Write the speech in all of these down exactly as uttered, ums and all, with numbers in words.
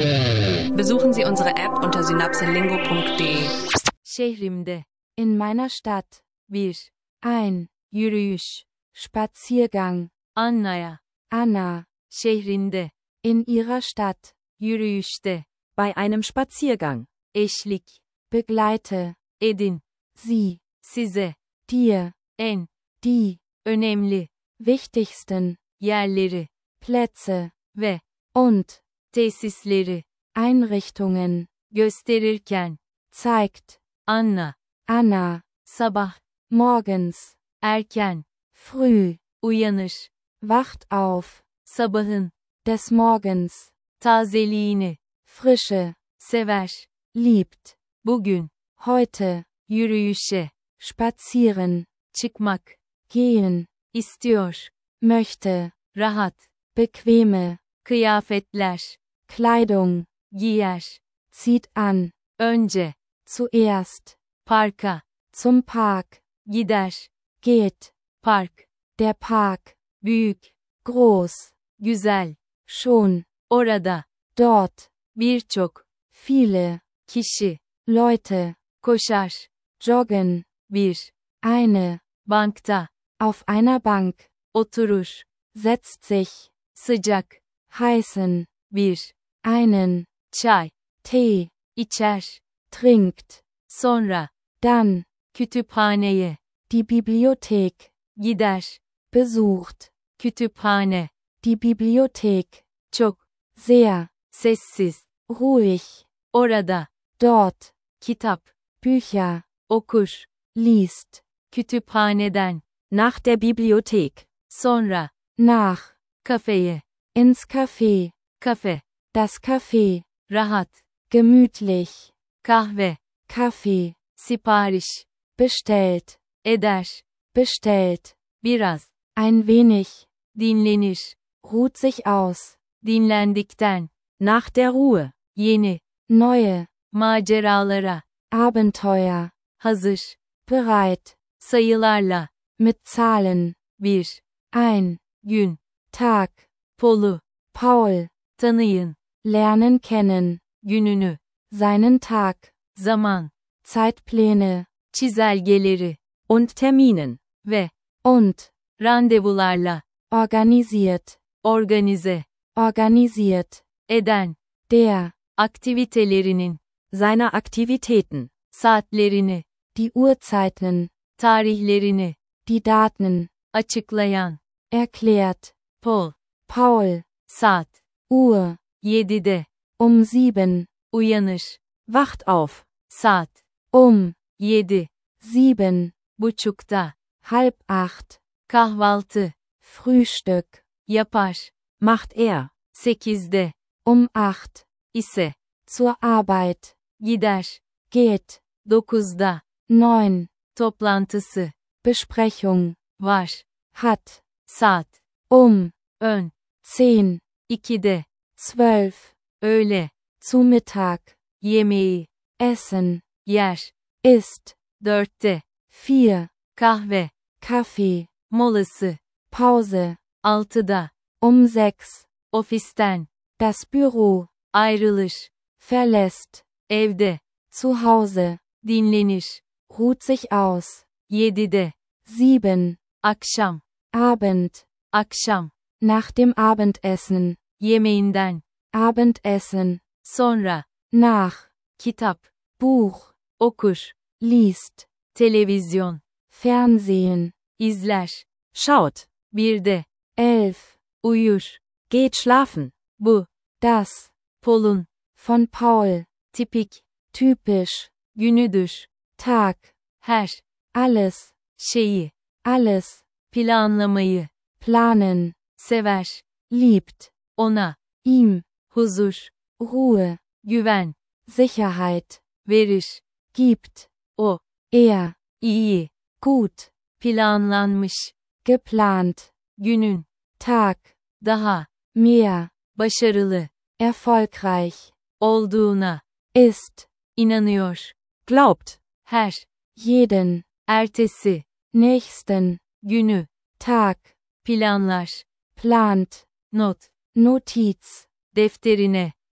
Besuchen Sie unsere App unter synapselingo punkt de. Şehrimde. In meiner Stadt. Bir. Ein. Yürüyüş. Spaziergang. Anna'ya. Anna. Şehrinde. In ihrer Stadt. Yürüyüşte. Bei einem Spaziergang. Eşlik. Begleite. Edin. Sie. Size. Dir. En. Die. Önemli. Wichtigsten. Yerleri. Plätze. Ve. Und. Tesisleri. Einrichtungen. Gösterirken. Zeigt. Anna. Anna. Sabah. Morgens. Erken. Früh. Uyanır. Wacht auf. Sabahın. Des Morgens. Tazeliğini. Frische. Sever. Liebt. Bugün. Heute. Yürüyüşe. Spazieren. Çıkmak. Gehen. İstiyor. Möchte. Rahat. Bequeme. Kıyafetler. Kleidung. Giyer. Zieht an. Önce. Zuerst. Parka. Zum Park. Gider. Geht. Park. Der Park. Büyük. Groß. Güzel. Schon. Orada. Dort. Birçok. Viele. Kişi. Leute. Koşar. Joggen. Bir. Eine. Bankta. Auf einer Bank. Oturur. Setzt sich. Sıcak. Heißen. Bir. Einen. Çay. Tee. İçer. Trinkt. Sonra. Dann. Kütüphaneye. Die Bibliothek. Gider. Besucht. Kütüphane. Die Bibliothek. Çok. Sehr. Sessiz. Ruhig. Orada. Dort. Kitap. Bücher. Okur. Liest. Kütüphaneden. Nach der Bibliothek. Sonra. Nach. Kafeye. Ins Café. Kafe. Das Café. Rahat. Gemütlich. Kahve. Kaffee. Sipariş. Bestellt. Eder. Bestellt. Biraz. Ein wenig. Dinlenir. Ruht sich aus. Dinlendikten. Nach der Ruhe. Yeni. Neue. Maceralara. Abenteuer. Hazır. Bereit. Sayılarla. Mit Zahlen. Bir. Ein. Gün. Tag. Polu. Paul. Tanıyın. Lernen kennen. Gününü. Seinen Tag. Zaman. Zeitpläne. Çizelgeleri. Und Terminen. Ve. Und. Randevularla. Organisiert. Organize. Organisiert. Eden. Der. Aktivitelerinin. Seiner Aktivitäten. Saatlerini. Die Uhrzeiten. Tarihlerini. Die Daten. Açıklayan. Erklärt. Paul. Paul. Saat. Uhr. Yedide. Um sieben. Uyanır. Wacht auf. Saat. Um. Yedi. Sieben. Buçukta. Halb acht. Kahvaltı. Frühstück. Yapar. Macht er. Sekizde. Um acht. İse. Zur Arbeit. Gider. Geht. Dokuzda. Neun. Toplantısı. Besprechung. Var. Hat. Saat. Um. Ön. Zehn. İkide. Zwölf. Öğle. Zu Mittag. Yemeği. Essen. Yer. Ist. Dörtte. Vier. Kahve. Kaffee. Molası. Pause. Altıda. Um sechs. Ofisten. Das Büro. Ayrılır. Verlässt. Evde. Zu Hause. Dinlenir. Ruht sich aus. Yedide. Sieben. Akşam. Abend. Akşam. Nach dem Abendessen. Yemeğinden. Abendessen. Sonra. Nach. Kitap. Buch. Okur. Liest. Televizyon. Fernsehen. İzler. Schaut. Birde. Elf. Uyur. Geht schlafen. Bu. Das. Polun. Von Paul. Tipik. Typisch. Günüdür. Tag. Her. Alles. Şeyi. Alles. Planlamayı. Planen. Sever. Liebt. Ona. Ihm. Huzur. Ruhe. Güven. Sicherheit. Verir. Gibt. O. Er. İyi. Gut. Planlanmış. Geplant. Günün. Tag. Daha. Mehr. Başarılı. Erfolgreich. Olduğuna. Ist. İnanıyor. Glaubt. Her. Jeden. Ertesi. Nächsten. Günü. Tag. Planlar. Plant. Not. Notiz. Defterine.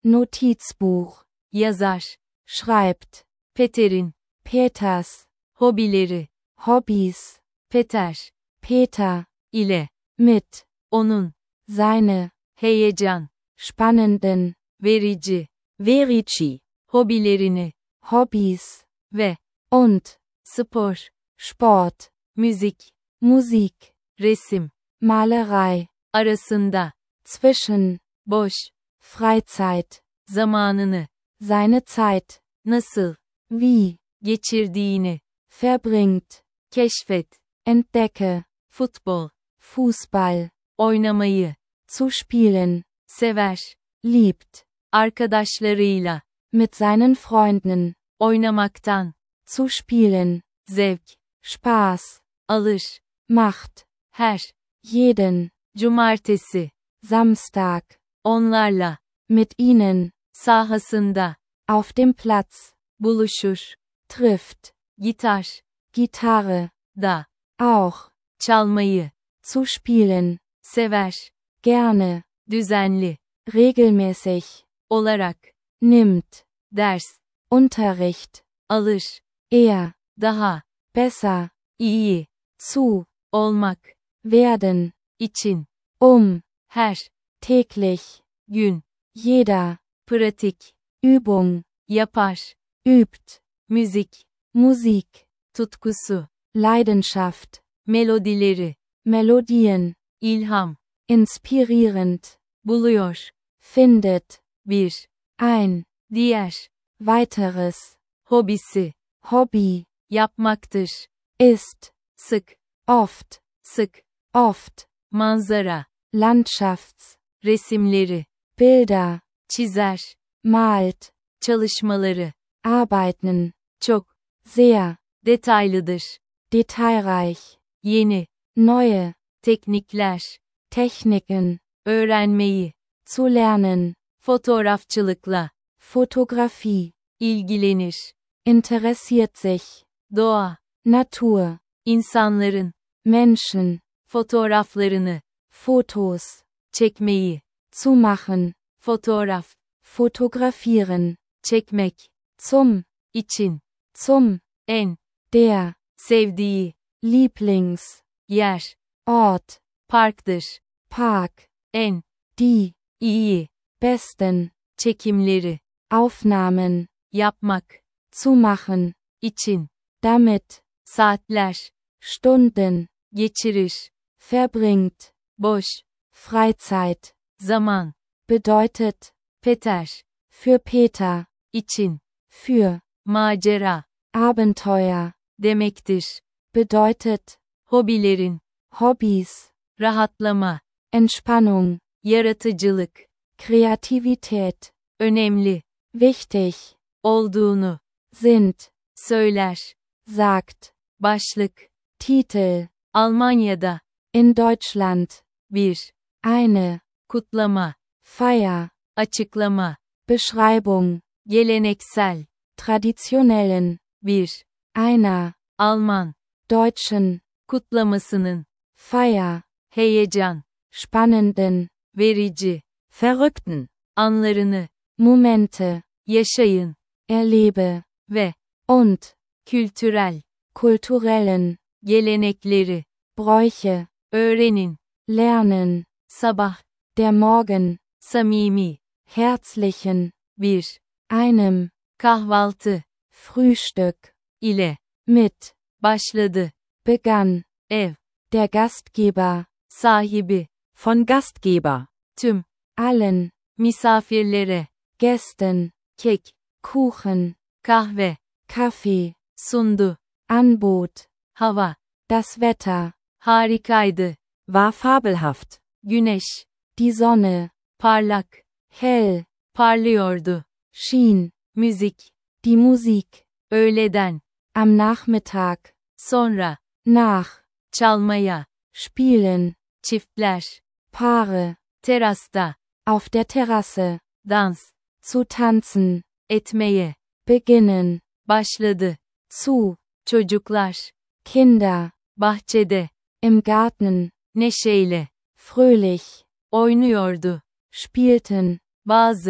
Notizbuch. Yazar. Schreibt. Peter'in. Peters. Hobileri. Hobbys. Peter. Peter. ile. Mit. Onun. Seine. Heyecan. Spannenden. Verici. Verici. Hobilerini. Hobbys. Ve. Und. Spor. Sport. Müzik. Musik. Resim. Malerei. Arasında. Zwischen. Boş. Freizeit. Zamanını. Seine Zeit. Nasıl. Wie. Geçirdiğini. Verbringt. Keşfet. Entdecke. Futbol. Fußball. Oynamayı. Zu spielen. Sever. Liebt. Arkadaşlarıyla. Mit seinen Freunden. Oynamaktan. Zu spielen. Zevk. Spaß. Alır. Macht. Her. Jeden. Cumartesi. Samstag. Onlarla. Mit ihnen. Sahasında. Auf dem Platz. Buluşur. Trifft. Gitar. Gitarre. Da. Auch. Çalmayı. Zu spielen. Sever. Gerne. Düzenli. Regelmäßig. Olarak. Nimmt. Ders. Unterricht. Alır. Er. Daha. Besser. İyi. Zu. Olmak. Werden. için. Um. Her. Täglich. Gün. Jeder. Pratik. Übung. Yapar. Übt. Müzik. Musik. Tutkusu. Leidenschaft. Melodileri. Melodien. İlham. Inspirierend. Buluyor. Findet. Bir. Ein. Diğer. Weiteres. Hobisi. Hobby. Yapmaktır. Ist. Sık. Oft. Sık. Oft. Manzara. Landschafts. Resimleri. Bilder. Çizer. Malt. Çalışmaları. Arbeiten. Çok. Sehr. Detaylıdır. Detailreich. Yeni. Neue. Teknikler. Techniken. Öğrenmeyi. Zu lernen. Fotoğrafçılıkla. Fotografie. İlgilenir. Interessiert sich. Doğa. Natur. İnsanların. Menschen. Fotoğraflarını. Fotos. Çekmeyi. Zu machen. Fotoğraf. Fotografieren. Çekmek. Zum. için. Zum. En. Der. Sevdiği. Lieblings. Yer. Ort. Parktır. Park. En. Die. iyi. Besten. Çekimleri. Aufnahmen. Yapmak. Zu machen. için. Damit. Saatler. Stunden. Geçirir. Verbringt. Boş. Freizeit. Zaman. Bedeutet. Peter. Für Peter. için. Für. Macera. Abenteuer. Demektir. Bedeutet. Hobilerin. Hobbys. Rahatlama. Entspannung. Yaratıcılık. Kreativität. Önemli. Wichtig. Olduğunu. Sind. Söyler. Sagt. Başlık. Titel. Almanya'da. In Deutschland. Bir. Eine. Kutlama. Feier. Açıklama. Beschreibung. Geleneksel. Traditionellen. Bir. Einer. Alman. Deutschen. Kutlamasının. Feier. Heyecan. Spannenden. Verici. Verrückten. Anlarını. Momente. Yaşayın. Erlebe. Ve. Und. Kültürel. Kulturellen. Gelenekleri. Bräuche. Öğrenin. Lernen. Sabah. Der Morgen. Samimi. Herzlichen. Bir. Einem. Kahvaltı. Frühstück. ile. Mit. Başladı. Begann. Ev. Der Gastgeber. Sahibi. Von Gastgeber. Tüm. Allen. Misafirlere. Gästen. Kek. Kuchen. Kahve. Kaffee. Sundu. Anbot. Hava. Das Wetter. Harikaydı. War fabelhaft. Güneş. Die Sonne. Parlak. Hell. Parlıyordu. Schien. Müzik. Die Musik. Öğleden. Am Nachmittag. Sonra. Nach. Çalmaya. Spielen. Çiftler. Paare. Terasta. Auf der Terrasse. Dans. Zu tanzen. Etmeye. Beginnen. Başladı. Zu. Çocuklar. Kinder. Bahçede. Im Garten. Neşeyle. Fröhlich. Oynuyordu. Spielten. Bazı.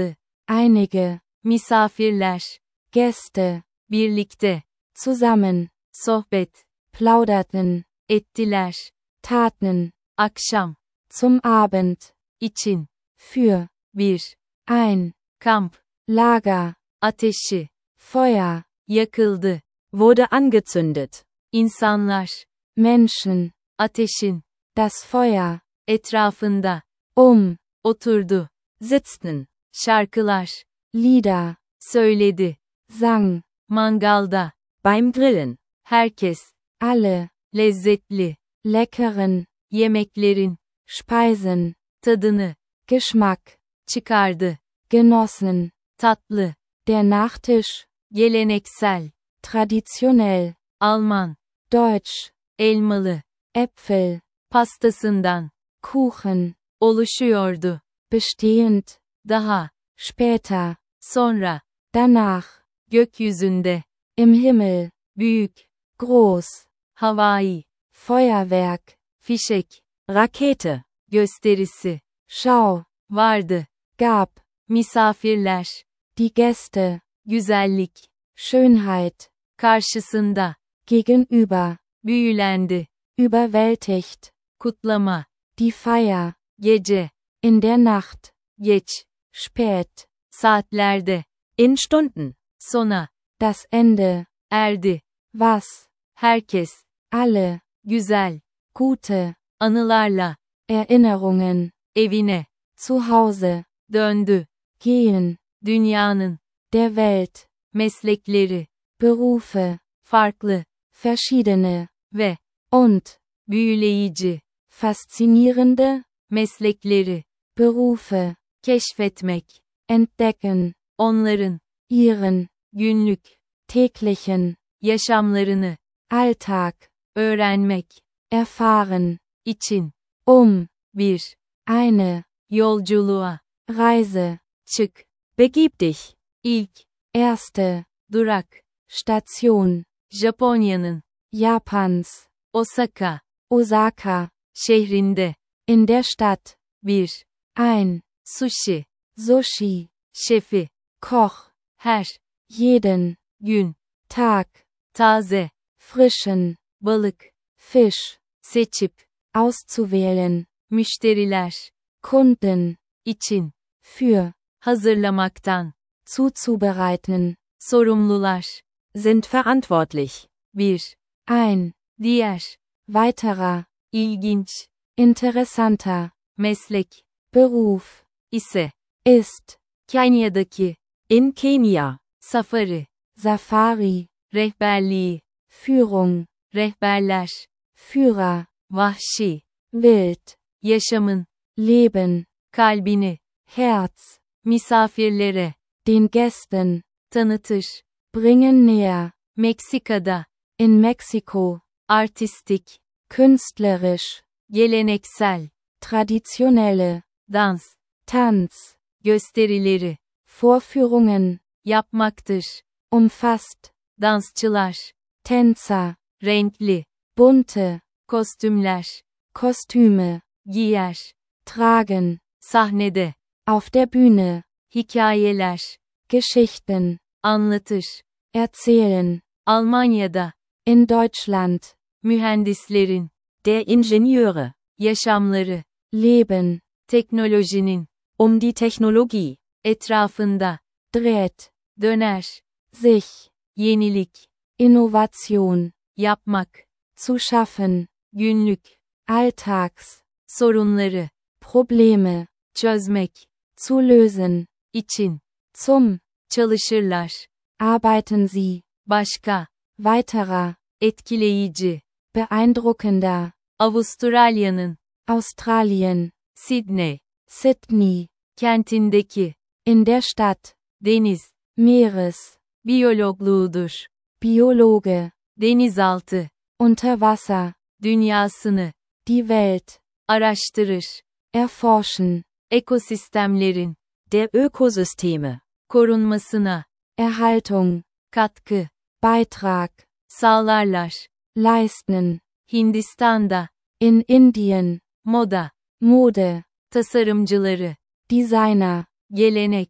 einige, misafirler, Gäste, birlikte, zusammen, sohbet, plauderten, ettiler, taten, akşam, zum Abend, için, für, bir, ein, kamp, Lager, ateşi, Feuer, yakıldı, wurde angezündet, insanlar, Menschen, ateşin, das Feuer, etrafında, um, oturdu, sitzten, şarkılar, Lieder, söyledi, sang, mangalda, beim Grillen, herkes, alle, lezzetli, leckeren, yemeklerin, Speisen, tadını, Geschmack, çıkardı, genossen, tatlı, der Nachtisch, geleneksel, traditionell, Alman, Deutsch, elmalı, Äpfel, pastasından, Kuchen, oluşuyordu, bestehend, daha, später, sonra, danach, gökyüzünde, im Himmel, büyük, groß, havai, Feuerwerk, fişek, Rakete, gösterisi, Schau, vardı, gab, misafirler, die Gäste, güzellik, Schönheit, karşısında, gegenüber, büyülendi, überwältigt, kutlama, die Feier, gece, in der Nacht, geç, spät, saatlerde, in Stunden, sona, das Ende, erdi, was, herkes, alle, güzel, gute, anılarla, Erinnerungen, evine, zu Hause, döndü, gehen, dünyanın, der Welt, meslekleri, Berufe, farklı, verschiedene, ve, und, büyüleyici, faszinierende, meslekleri, Berufe, keşfetmek, entdecken, onların, ihren, günlük, täglichen, yaşamlarını, Alltag, öğrenmek, erfahren, için, um, bir, eine, yolculuğa, Reise, çık, begib dich, ilk, erste, durak, Station, Japonya'nın, Japans, Osaka, Osaka, şehrinde, in der Stadt, bir, ein, sushi, Sushi, şefi, Koch, her, jeden, gün, Tag, taze, frischen, balık, Fisch, seçip, auszuwählen, müşteriler, Kunden, için, für, hazırlamaktan, zuzubereiten, sorumlular, sind verantwortlich, bir, ein, diğer, weiterer, ilginç, interessanter, meslek, Beruf, ise, ist, Kenya'daki, in Kenia, safari, Safari, rehberliği, Führung, rehberler, Führer, vahşi, wild, yaşamın, Leben, kalbini, Herz, misafirlere, den Gästen, tanıtır, bringen näher, Meksika'da, in Mexiko, artistik, künstlerisch, geleneksel, traditionelle, dans, Tanz, gösterileri, Vorführungen, yapmaktır, umfasst, dansçılar, Tänzer, renkli, bunte, kostümler, Kostüme, giyer, tragen, sahnede, auf der Bühne, hikayeler, Geschichten, anlatır, erzählen, Almanya'da, in Deutschland, mühendislerin, der Ingenieure, yaşamları, Leben, teknolojinin, um die Technologie, etrafında, dreht, döner, sich, yenilik, Innovation, yapmak, zu schaffen, günlük, Alltags, sorunları, Probleme, çözmek, zu lösen, için, zum, çalışırlar, arbeiten sie, başka, weiterer, etkileyici, beeindruckender, Avustralya'nın, Australien, Sydney, Sydney, kentindeki, in der Stadt, deniz, Meeres, biyologluğudur, Biologe, denizaltı, Unterwasser, dünyasını, die Welt, araştırır, erforschen, ekosistemlerin, der Ökosysteme, korunmasına, Erhaltung, katkı, Beitrag, sağlarlar, leisten, Hindistan'da, in Indien, moda, Mode, tasarımcıları, Designer, gelenek,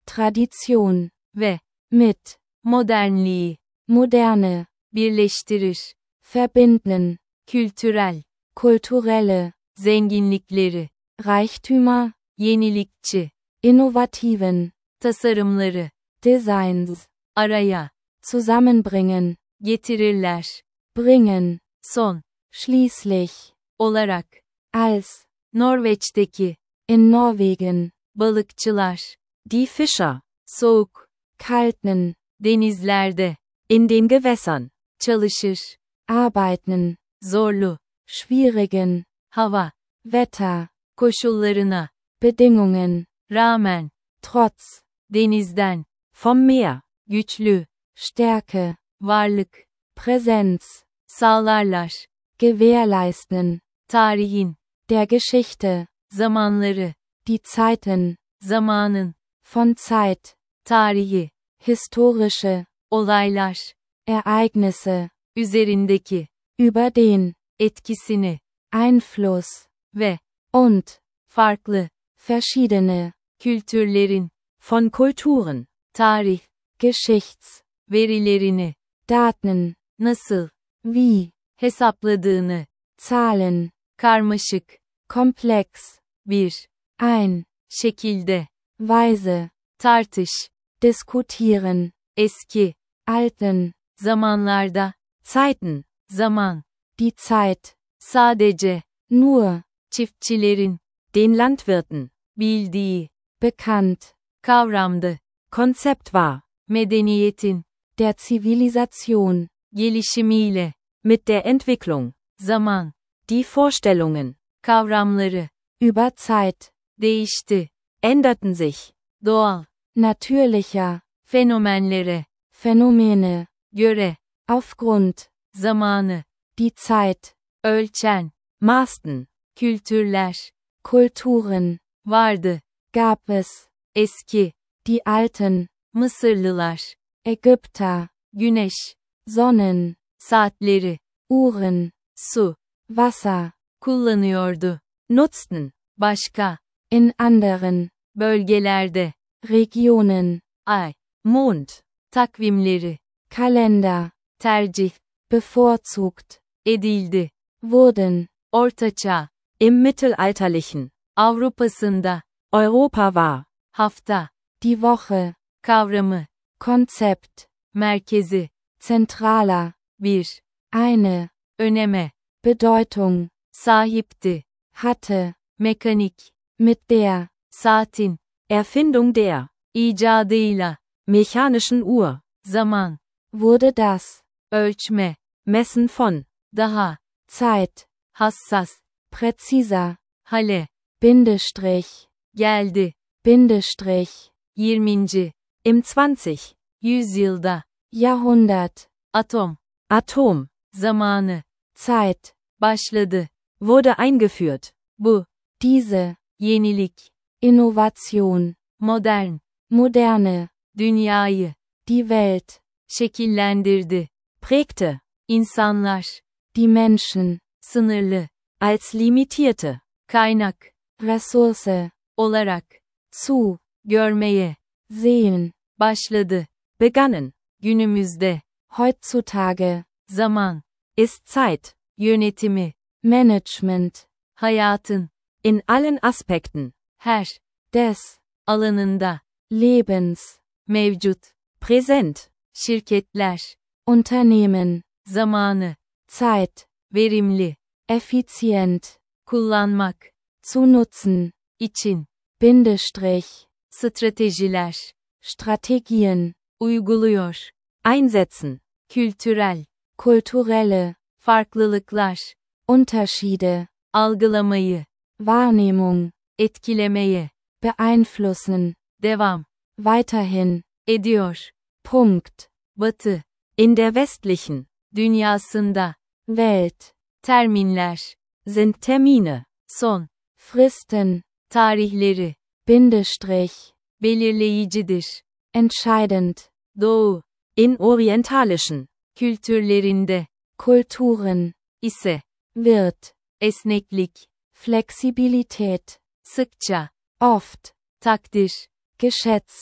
Tradition, ve mit, modernliği moderne, birleştirir. verbinden, Kültürel, kulturelle, zenginlikleri, Reichtümer, yenilikçi, innovativen, tasarımları, Designs, araya, zusammenbringen, getirirler. bringen, Son, schließlich, olarak, als, Norveç'teki, in Norwegen, balıkçılar, Die Fischer. soğuk, kalten, Denizlerde. In den Gewässern. çalışır, arbeiten, zorlu, schwierigen, hava, Wetter, koşullarına, Bedingungen, rağmen, trotz, denizden, Vom Meer. güçlü, Stärke, varlık, Präsenz, sağlarlar. gewährleisten, Tarihin, der Geschichte, zamanları, die Zeiten, zamanın, von Zeit, tarihi, historische, olaylar, Ereignisse, üzerindeki, über den, etkisini, Einfluss, ve, und, farklı, verschiedene, kültürlerin, Von Kulturen. tarih, Geschichts, verilerini, Daten, nasıl, wie, hesapladığını, Zahlen, karmaşık, komplex, bir, ein, şekilde, Weise, tartış, diskutieren, eski, alten, zamanlarda, Zeiten. zaman, die Zeit, sadece, nur, çiftçilerin, Den Landwirten. bildiği, bekannt, kavramdı, Konzept war. medeniyetin, der Zivilisation, gelişimiyle, Mit der Entwicklung. zaman, Die Vorstellungen. kavramları, über Zeit, değişti, Änderten sich. doğal, natürlicher, fenomenlere, Phänomene, göre, aufgrund, zamanı, die Zeit, ölçen, Maßen. kültürler, Kulturen, vardı, gab es, eski, die alten, Mısırlılar, Ägypter, güneş, Sonnen, saatleri, Uhren, su, Wasser, kullanıyordu. Nutzten. Başka, in anderen, bölgelerde, Regionen, ay, Mond. takvimleri, Kalender, tercih, bevorzugt, edildi, wurden, ortaçağ, Im Mittelalterlichen. Avrupa'sında, Europa war. hafta, die Woche, kavramı, Konzept, merkezi, zentraler, bir, eine, öneme, Bedeutung, sahipti, hatte, mekanik, mit der, saatin, Erfindung der icadıyla, mechanischen Uhr. zaman, wurde das, ölçme, Messen von daha, Zeit, hassas, präziser, hale, Bindestrich, geldi, Bindestrich, yirminci im zwanzig. yüzyılda, Jahrhundert, atom, Atom. zamanı, Zeit, başladı, Wurde eingeführt. bu, diese, yenilik, Innovation, modern, moderne, dünyayı, die Welt, şekillendirdi, Prägte. insanlar, die Menschen, sınırlı, Als limitierte. kaynak, Ressource, olarak, zu, görmeye, sehen, başladı, Begannen. günümüzde, heutzutage, zaman, Ist Zeit. yönetimi, Management, hayatın, In allen Aspekten. her, des, alanında, Lebens, mevcut, Präsent. şirketler, Unternehmen, zamanı, Zeit, verimli, effizient, kullanmak, zu nutzen, için, Bindestrich, stratejiler, Strategien, uyguluyor, Einsetzen. kültürel, kulturelle, farklılıklar, Unterschiede, algılamayı, Wahrnehmung, etkilemeye, beeinflussen, devam, weiterhin, ediyor, Punkt, batı, In der westlichen. dünyasında, Welt, terminler, Sind Termine. son, Fristen, tarihleri, Bindestrich, belirleyicidir, entscheidend, doğu, In orientalischen. kültürlerinde, Kulturen, ise, wird, esneklik, Flexibilität, sıkça, oft, takdir, geschätzt,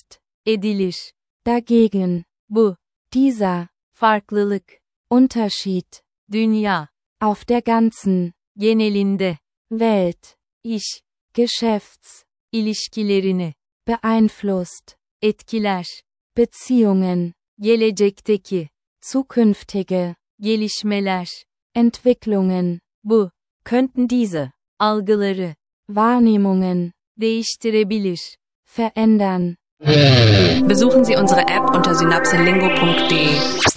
edilir. dagegen, Bu, dieser, farklılık, Unterschied, dünya, auf der ganzen, genelinde, Welt, iş, Geschäfts, ilişkilerini, beeinflusst, etkiler, Beziehungen, gelecekteki, zukünftige, gelişmeler, Entwicklungen, bu, Könnten diese. algıları, Wahrnehmungen, değiştirebilir. verändern. Besuchen Sie unsere App unter synapselingo punkt de.